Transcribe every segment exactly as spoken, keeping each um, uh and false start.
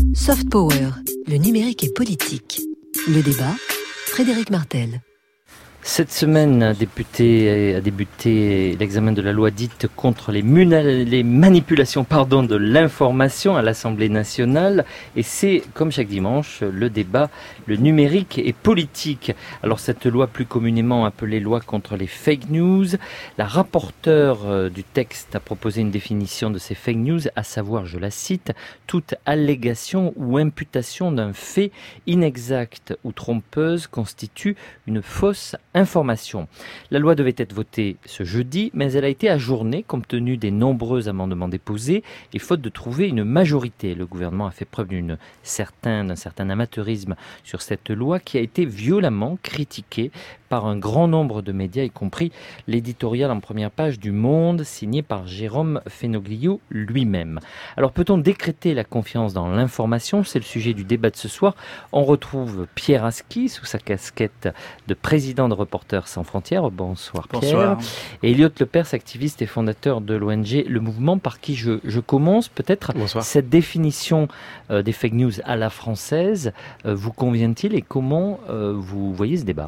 Soft Power, le numérique et politique. Le débat, Frédéric Martel. Cette semaine a débuté, a débuté l'examen de la loi dite contre les, muna, les manipulations pardon, de l'information à l'Assemblée nationale. Et c'est, comme chaque dimanche, le débat, le numérique et politique. Alors cette loi plus communément appelée loi contre les fake news, la rapporteure du texte a proposé une définition de ces fake news, à savoir, je la cite, toute allégation ou imputation d'un fait inexact ou trompeuse constitue une fausse information. La loi devait être votée ce jeudi, mais elle a été ajournée compte tenu des nombreux amendements déposés et faute de trouver une majorité. Le gouvernement a fait preuve d'une certain, d'un certain amateurisme sur cette loi qui a été violemment critiquée par un grand nombre de médias, y compris l'éditorial en première page du Monde, signé par Jérôme Fenoglio lui-même. Alors peut-on décréter la confiance dans l'information ? C'est le sujet du débat de ce soir. On retrouve Pierre Aski sous sa casquette de président de Reporters sans frontières. Bonsoir Pierre. Bonsoir. Et Elliot Lepers, activiste et fondateur de l'O N G Le Mouvement, par qui je, je commence. Peut-être Bonsoir. Cette définition euh, des fake news à la française euh, vous convient-il et comment euh, vous voyez ce débat ?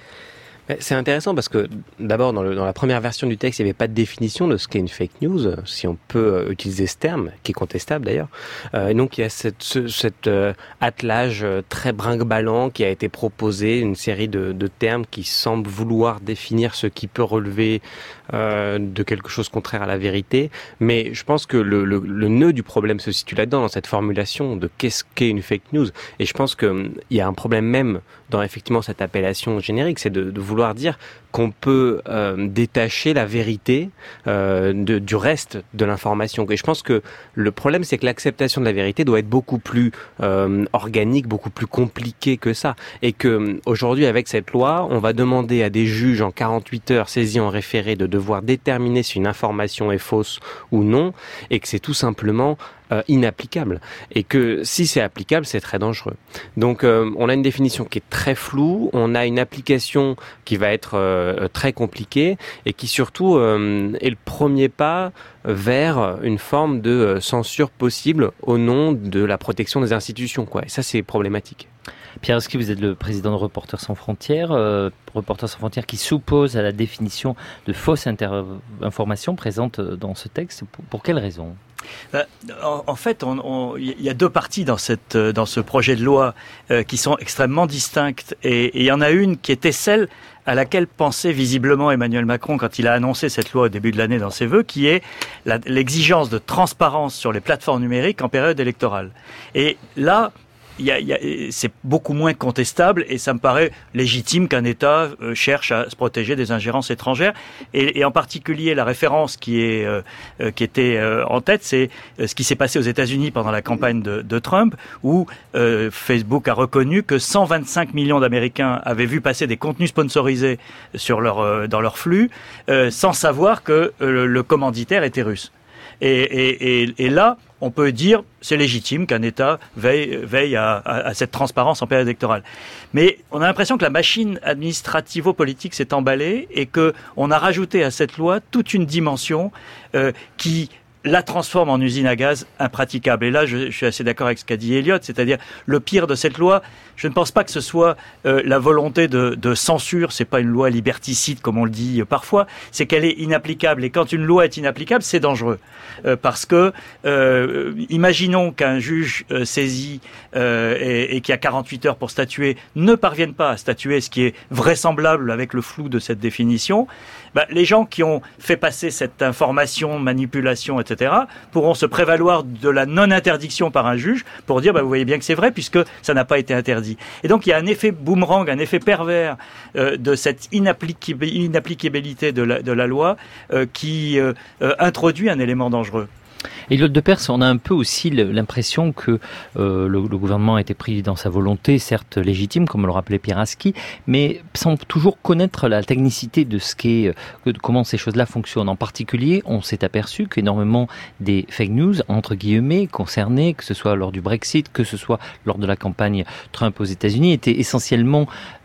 C'est intéressant parce que d'abord dans, le, dans la première version du texte il n'y avait pas de définition de ce qu'est une fake news, si on peut euh, utiliser ce terme, qui est contestable d'ailleurs. Euh, et donc il y a cette, ce, cet euh, attelage euh, très brinque-ballant qui a été proposé, une série de, de termes qui semblent vouloir définir ce qui peut relever euh, de quelque chose contraire à la vérité. Mais je pense que le, le, le nœud du problème se situe là-dedans, dans cette formulation de qu'est-ce qu'est une fake news. Et je pense qu'il y a un problème même dans effectivement cette appellation générique, c'est de, de vouloir dire qu'on peut euh, détacher la vérité euh, de, du reste de l'information. Et je pense que le problème, c'est que l'acceptation de la vérité doit être beaucoup plus euh, organique, beaucoup plus compliquée que ça. Et que aujourd'hui, avec cette loi, on va demander à des juges en quarante-huit heures saisis en référé de devoir déterminer si une information est fausse ou non, et que c'est tout simplement Euh, inapplicable, et que si c'est applicable, c'est très dangereux. Donc euh, on a une définition qui est très floue, on a une application qui va être euh, très compliquée et qui surtout euh, est le premier pas vers une forme de censure possible au nom de la protection des institutions, quoi. Et ça, c'est problématique. Pierre Aski, vous êtes le président de Reporters sans frontières, euh, Reporters sans frontières qui s'oppose à la définition de fausses inter- informations présentes dans ce texte. Pour, pour quelles raisons ? En, en fait, il on, y a deux parties dans, cette, dans ce projet de loi euh, qui sont extrêmement distinctes. Et il y en a une qui était celle à laquelle pensait visiblement Emmanuel Macron quand il a annoncé cette loi au début de l'année dans ses vœux, qui est la, l'exigence de transparence sur les plateformes numériques en période électorale. Et là, Il y a, il y a, c'est beaucoup moins contestable et ça me paraît légitime qu'un État euh, cherche à se protéger des ingérences étrangères. Et, et en particulier, la référence qui est euh, euh, qui était euh, en tête, c'est euh, ce qui s'est passé aux États-Unis pendant la campagne de, de Trump, où euh, Facebook a reconnu que cent vingt-cinq millions d'Américains avaient vu passer des contenus sponsorisés sur leur euh, dans leur flux, euh, sans savoir que euh, le commanditaire était russe. Et, et, et, et là, on peut dire c'est légitime qu'un État veille, veille à, à, à cette transparence en période électorale. Mais on a l'impression que la machine administrativo-politique s'est emballée et que on a rajouté à cette loi toute une dimension euh, qui la transforme en usine à gaz impraticable. Et là, je, je suis assez d'accord avec ce qu'a dit Elliot, c'est-à-dire le pire de cette loi, je ne pense pas que ce soit euh, la volonté de, de censure, c'est pas une loi liberticide comme on le dit euh, parfois, c'est qu'elle est inapplicable. Et quand une loi est inapplicable, c'est dangereux. Euh, parce que, euh, imaginons qu'un juge euh, saisi euh, et, et qui a quarante-huit heures pour statuer ne parvienne pas à statuer, ce qui est vraisemblable avec le flou de cette définition, bah, les gens qui ont fait passer cette information, manipulation, et cetera, pourront se prévaloir de la non-interdiction par un juge pour dire, bah, vous voyez bien que c'est vrai, puisque ça n'a pas été interdit. Et donc, il y a un effet boomerang, un effet pervers euh, de cette inapplicabilité de la, de la loi euh, qui euh, euh, introduit un élément dangereux. Et Elliot Lepers, on a un peu aussi l'impression que euh, le, le gouvernement a été pris dans sa volonté, certes légitime, comme le rappelait Pierre Aski, mais sans toujours connaître la technicité de ce qu'est, de comment ces choses-là fonctionnent. En particulier, on s'est aperçu qu'énormément des fake news, entre guillemets, concernés, que ce soit lors du Brexit, que ce soit lors de la campagne Trump aux États-Unis, étaient essentiellement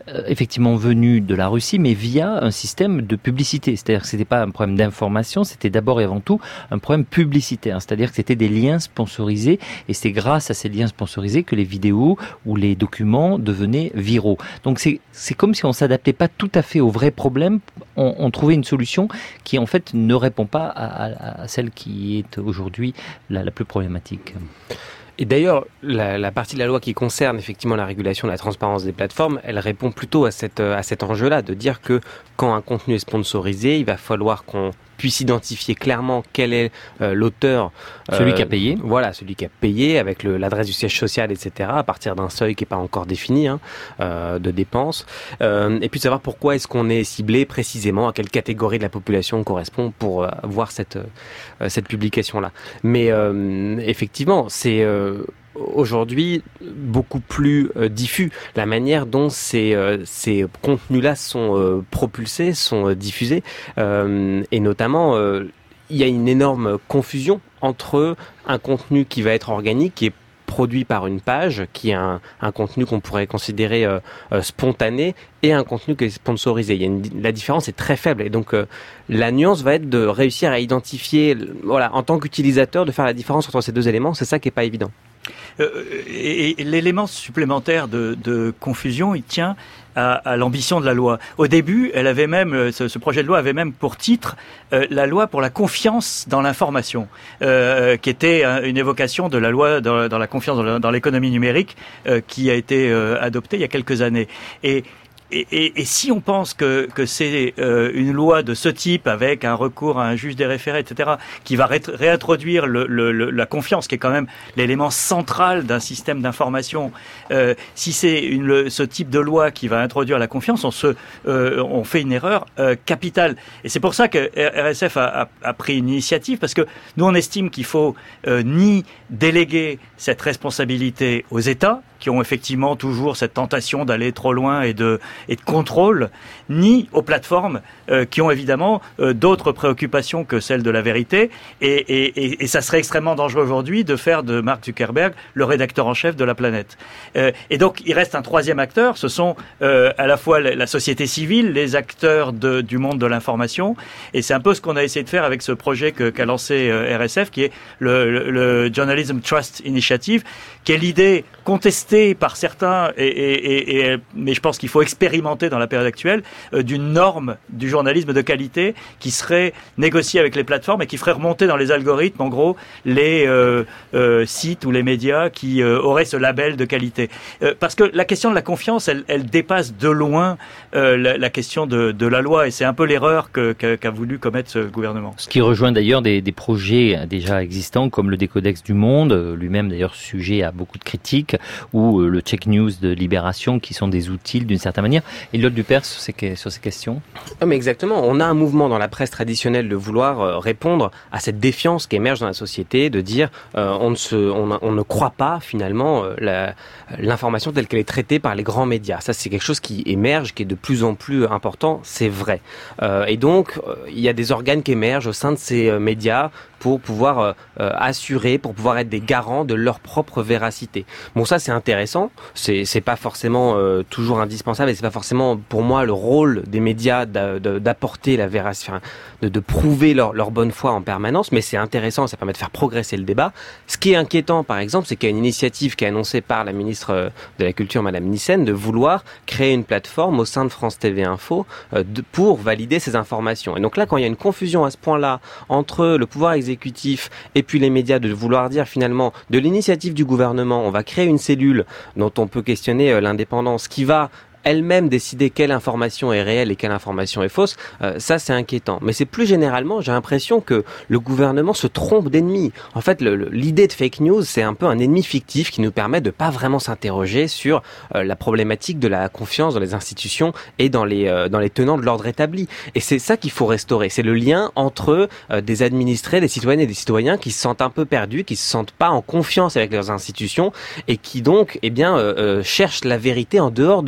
euh, effectivement venu de la Russie, mais via un système de publicité. C'est-à-dire que c'était pas un problème d'information, c'était d'abord et avant tout un problème publicitaire. C'est-à-dire que c'était des liens sponsorisés, et c'est grâce à ces liens sponsorisés que les vidéos ou les documents devenaient viraux. Donc c'est, c'est comme si on s'adaptait pas tout à fait au vrai problème, on, on trouvait une solution qui en fait ne répond pas à, à, à celle qui est aujourd'hui la, la plus problématique. Et d'ailleurs, la, la partie de la loi qui concerne effectivement la régulation de la transparence des plateformes, elle répond plutôt à, cette, à cet enjeu-là, de dire que quand un contenu est sponsorisé, il va falloir qu'on puisse identifier clairement quel est euh, l'auteur. Celui euh, qui a payé. Voilà, celui qui a payé, avec le, l'adresse du siège social, et cetera, à partir d'un seuil qui n'est pas encore défini hein, euh, de dépenses. Euh, et puis de savoir pourquoi est-ce qu'on est ciblé précisément, à quelle catégorie de la population on correspond pour euh, voir cette, euh, cette publication-là. Mais euh, effectivement, c'est... Euh, aujourd'hui beaucoup plus euh, diffus. La manière dont ces, euh, ces contenus-là sont euh, propulsés, sont euh, diffusés, euh, et notamment euh, il y a une énorme confusion entre un contenu qui va être organique, qui est produit par une page, qui est un, un contenu qu'on pourrait considérer euh, euh, spontané, et un contenu qui est sponsorisé. Il y a une, la différence est très faible, et donc euh, la nuance va être de réussir à identifier, voilà, en tant qu'utilisateur, de faire la différence entre ces deux éléments. C'est ça qui est pas évident. Euh, et, et l'élément supplémentaire de, de confusion, il tient à, à l'ambition de la loi. Au début, elle avait même, ce, ce projet de loi avait même pour titre euh, la loi pour la confiance dans l'information, euh, qui était une évocation de la loi dans, dans la confiance dans, la, dans l'économie numérique, euh, qui a été euh, adoptée il y a quelques années. Et Et, et, et si on pense que, que c'est euh, une loi de ce type avec un recours à un juge des référés, et cetera, qui va ré- réintroduire le, le, le, la confiance, qui est quand même l'élément central d'un système d'information, euh, si c'est une, le, ce type de loi qui va introduire la confiance, on, se, euh, on fait une erreur euh, capitale. Et c'est pour ça que R S F a, a, a pris une initiative, parce que nous on estime qu'il faut euh, ni déléguer cette responsabilité aux États, qui ont effectivement toujours cette tentation d'aller trop loin et de, et de contrôle, ni aux plateformes euh, qui ont évidemment euh, d'autres préoccupations que celle de la vérité. Et, et, et, et ça serait extrêmement dangereux aujourd'hui de faire de Mark Zuckerberg le rédacteur en chef de la planète. Euh, et donc il reste un troisième acteur, ce sont euh, à la fois la société civile, les acteurs de, du monde de l'information. Et c'est un peu ce qu'on a essayé de faire avec ce projet que, qu'a lancé euh, R S F, qui est le, le, le Journalism Trust Initiative, qui est l'idée contestée par certains, et, et, et, mais je pense qu'il faut expérimenter dans la période actuelle, euh, d'une norme du journalisme de qualité qui serait négociée avec les plateformes et qui ferait remonter dans les algorithmes, en gros, les euh, euh, sites ou les médias qui euh, auraient ce label de qualité. Euh, parce que la question de la confiance, elle, elle dépasse de loin euh, la, la question de, de la loi, et c'est un peu l'erreur que, que, qu'a voulu commettre ce gouvernement. Ce qui rejoint d'ailleurs des, des projets déjà existants, comme le Décodex du Monde, lui-même d'ailleurs sujet à beaucoup de critiques, ou le Check News de Libération, qui sont des outils d'une certaine manière. Et Eliott Dupert sur ces, sur ces questions. Oh mais exactement. On a un mouvement dans la presse traditionnelle de vouloir euh, répondre à cette défiance qui émerge dans la société, de dire euh, on, ne se, on, on ne croit pas finalement euh, la, l'information telle qu'elle est traitée par les grands médias. Ça, c'est quelque chose qui émerge, qui est de plus en plus important, c'est vrai. Euh, et donc, euh, il y a des organes qui émergent au sein de ces euh, médias pour pouvoir euh, euh, assurer, pour pouvoir être des garants de leur propre véracité. Bon, ça c'est intéressant, c'est c'est pas forcément euh, toujours indispensable, et c'est pas forcément pour moi le rôle des médias d'a, de, d'apporter la véracité, enfin, de, de prouver leur, leur bonne foi en permanence, mais c'est intéressant, ça permet de faire progresser le débat. Ce qui est inquiétant, par exemple, c'est qu'il y a une initiative qui est annoncée par la ministre de la Culture, Madame Nyssen, de vouloir créer une plateforme au sein de France T V Info euh, de, pour valider ces informations. Et donc là, quand il y a une confusion à ce point-là entre le pouvoir exécutif exécutif et puis les médias, de vouloir dire finalement de l'initiative du gouvernement, on va créer une cellule dont on peut questionner l'indépendance, qui va elle-même décider quelle information est réelle et quelle information est fausse, euh, ça c'est inquiétant. Mais c'est plus généralement, j'ai l'impression que le gouvernement se trompe d'ennemi. En fait, le, le, l'idée de fake news, c'est un peu un ennemi fictif qui nous permet de pas vraiment s'interroger sur euh, la problématique de la confiance dans les institutions et dans les euh, dans les tenants de l'ordre établi. Et c'est ça qu'il faut restaurer. C'est le lien entre euh, des administrés, des citoyennes et des citoyens qui se sentent un peu perdus, qui se sentent pas en confiance avec leurs institutions et qui donc, eh bien, euh, euh, cherchent la vérité en dehors de ce système.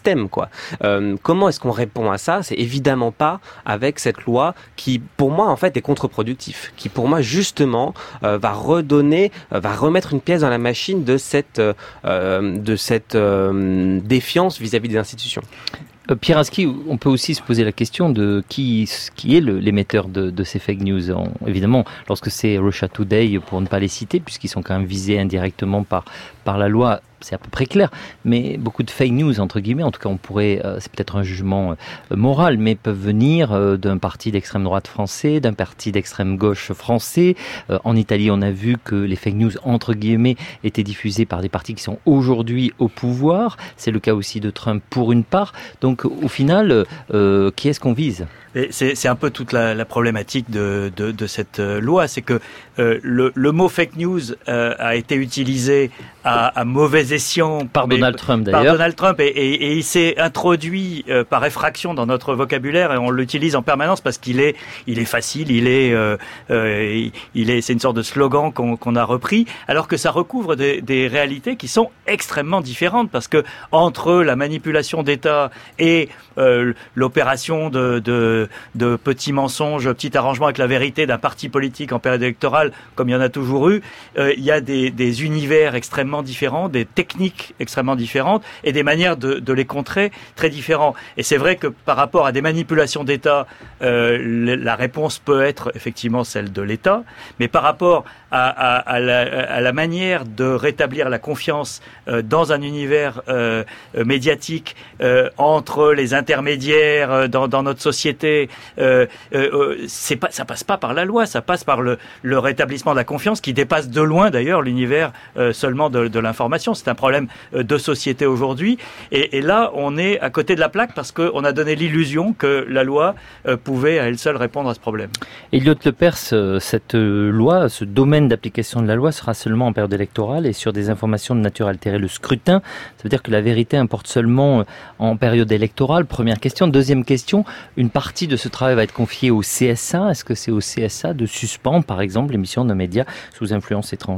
système, quoi. Euh, comment est-ce qu'on répond à ça? C'est évidemment pas avec cette loi qui, pour moi, en fait, est contre-productif, qui, pour moi, justement, euh, va redonner, euh, va remettre une pièce dans la machine de cette, euh, de cette euh, défiance vis-à-vis des institutions. Euh, Pierre Aski, on peut aussi se poser la question de qui, qui est le, l'émetteur de, de ces fake news. On, évidemment, lorsque c'est Russia Today, pour ne pas les citer, puisqu'ils sont quand même visés indirectement par, par la loi, c'est à peu près clair, mais beaucoup de fake news, entre guillemets, en tout cas on pourrait, euh, c'est peut-être un jugement euh, moral, mais peuvent venir euh, d'un parti d'extrême droite français, d'un parti d'extrême gauche français. Euh, en Italie, on a vu que les fake news, entre guillemets, étaient diffusées par des partis qui sont aujourd'hui au pouvoir. C'est le cas aussi de Trump pour une part. Donc au final, euh, qui est-ce qu'on vise ? Et c'est, c'est un peu toute la, la problématique de, de, de cette loi, c'est que euh, le, le mot fake news euh, a été utilisé à, à mauvais escient par mais, Donald Trump d'ailleurs. Par Donald Trump et, et, et il s'est introduit euh, par effraction dans notre vocabulaire et on l'utilise en permanence parce qu'il est, il est facile, il est, euh, euh, il est, c'est une sorte de slogan qu'on, qu'on a repris, alors que ça recouvre des, des réalités qui sont extrêmement différentes parce que entre la manipulation d'État et euh, l'opération de, de de petits mensonges, petits arrangements avec la vérité d'un parti politique en période électorale, comme il y en a toujours eu, euh, il y a des, des univers extrêmement différents, des techniques extrêmement différentes et des manières de, de les contrer très différents. Et c'est vrai que par rapport à des manipulations d'État, euh, la réponse peut être effectivement celle de l'État, mais par rapport à, à, à, la, à la manière de rétablir la confiance euh, dans un univers euh, médiatique euh, entre les intermédiaires euh, dans, dans notre société, Euh, euh, c'est pas, ça passe pas par la loi, ça passe par le, le rétablissement de la confiance qui dépasse de loin d'ailleurs l'univers euh, seulement de, de l'information. C'est un problème euh, de société aujourd'hui et, et là on est à côté de la plaque parce qu'on a donné l'illusion que la loi euh, pouvait à elle seule répondre à ce problème. Elliot Lepers, euh, cette euh, loi, ce domaine d'application de la loi sera seulement en période électorale et sur des informations de nature à altérer le scrutin. Ça veut dire que la vérité importe seulement euh, en période électorale. Première question. Deuxième question, une partie de ce travail va être confié au C S A. Est-ce que c'est au C S A de suspendre, par exemple, l'émission d'un média sous influence étrangère ?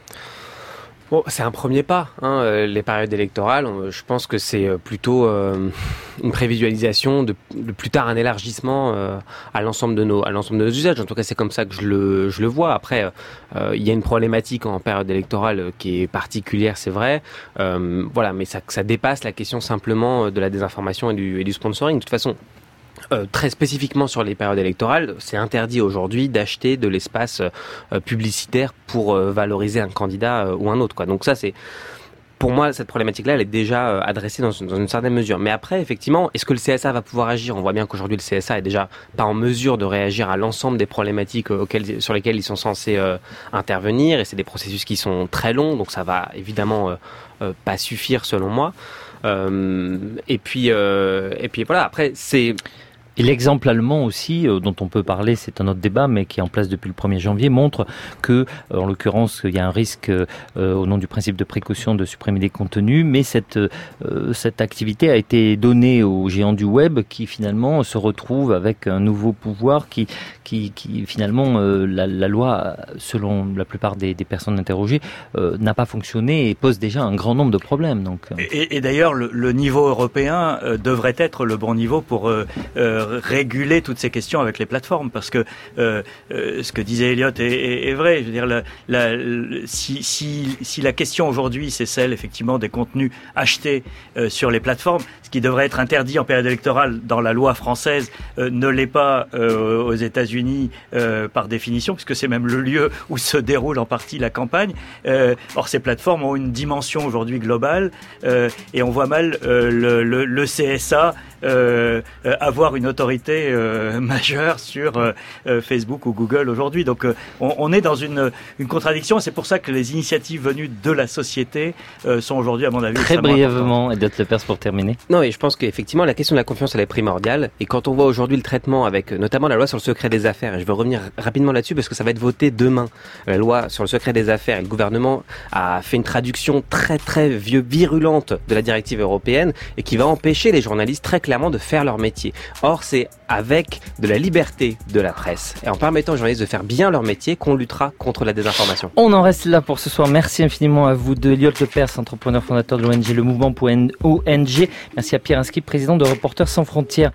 Bon, c'est un premier pas, hein, les périodes électorales. Je pense que c'est plutôt euh, une prévisualisation de, de plus tard un élargissement euh, à l'ensemble de nos, à l'ensemble de nos usages. En tout cas, c'est comme ça que je le, je le vois. Après, euh, il y a une problématique en période électorale qui est particulière, c'est vrai. Euh, voilà, mais ça, ça dépasse la question simplement de la désinformation et du, et du sponsoring. De toute façon. Euh, très spécifiquement sur les périodes électorales, c'est interdit aujourd'hui d'acheter de l'espace euh, publicitaire pour euh, valoriser un candidat euh, ou un autre, quoi. Donc ça, c'est, pour moi, cette problématique-là, elle est déjà euh, adressée dans une, dans une certaine mesure. Mais après, effectivement, est-ce que le C S A va pouvoir agir ? On voit bien qu'aujourd'hui, le C S A est déjà pas en mesure de réagir à l'ensemble des problématiques auxquelles, sur lesquelles ils sont censés euh, intervenir, et c'est des processus qui sont très longs, donc ça va évidemment euh, euh, pas suffire selon moi. Euh, et puis, euh, et puis voilà. Après, c'est Et l'exemple allemand aussi, euh, dont on peut parler, c'est un autre débat, mais qui est en place depuis le premier janvier, montre que, euh, en l'occurrence, il y a un risque, euh, au nom du principe de précaution, de supprimer des contenus, mais cette, euh, cette activité a été donnée aux géants du web qui, finalement, se retrouvent avec un nouveau pouvoir qui, qui, qui finalement, euh, la, la loi, selon la plupart des, des personnes interrogées, euh, n'a pas fonctionné et pose déjà un grand nombre de problèmes. Donc, euh. Et, et d'ailleurs, le, le niveau européen euh, devrait être le bon niveau pour euh, euh, réguler toutes ces questions avec les plateformes, parce que euh, euh, ce que disait Elliot est, est, est vrai. Je veux dire, la, la, si, si, si la question aujourd'hui, c'est celle effectivement des contenus achetés euh, sur les plateformes, ce qui devrait être interdit en période électorale dans la loi française euh, ne l'est pas euh, aux États-Unis euh, par définition, puisque c'est même le lieu où se déroule en partie la campagne. Euh, or, ces plateformes ont une dimension aujourd'hui globale euh, et on voit mal euh, le, le, le C S A Euh, euh, avoir une autorité euh, majeure sur euh, euh, Facebook ou Google aujourd'hui. Donc euh, on, on est dans une, une contradiction et c'est pour ça que les initiatives venues de la société euh, sont aujourd'hui, à mon avis, très brièvement, Elliot Lepers, pour terminer. Non, et je pense qu'effectivement la question de la confiance elle est primordiale, et quand on voit aujourd'hui le traitement avec notamment la loi sur le secret des affaires, et je veux revenir rapidement là-dessus parce que ça va être voté demain, la loi sur le secret des affaires, et le gouvernement a fait une traduction très très vieux, virulente de la directive européenne et qui va empêcher les journalistes très clairement clairement de faire leur métier. Or, c'est avec de la liberté de la presse et en permettant aux journalistes de faire bien leur métier qu'on luttera contre la désinformation. On en reste là pour ce soir. Merci infiniment à vous deux. Lyot Lepers, entrepreneur fondateur de l'O N G Le Mouvement pour O N G. Merci à Pierre Inscrit, président de Reporters sans frontières.